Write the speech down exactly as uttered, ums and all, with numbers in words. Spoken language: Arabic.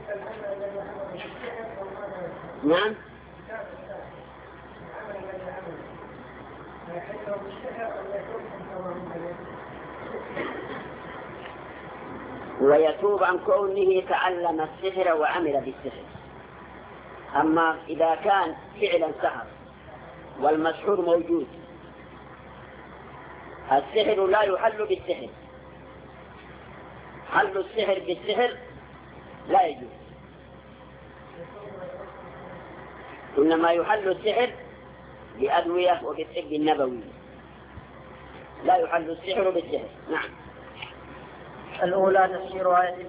نعم. ويتوب عن كونه تعلم السحر وعمل بالسحر. أما إذا كان فعلا سحر والمسحور موجود، السحر لا يحل بالسحر، حل السحر بالسحر لا يجوز، إنما يحل السحر بأدوية وبالطب النبوي، لا يحل السحر بالسحر. نعم. الأولى تفسير آية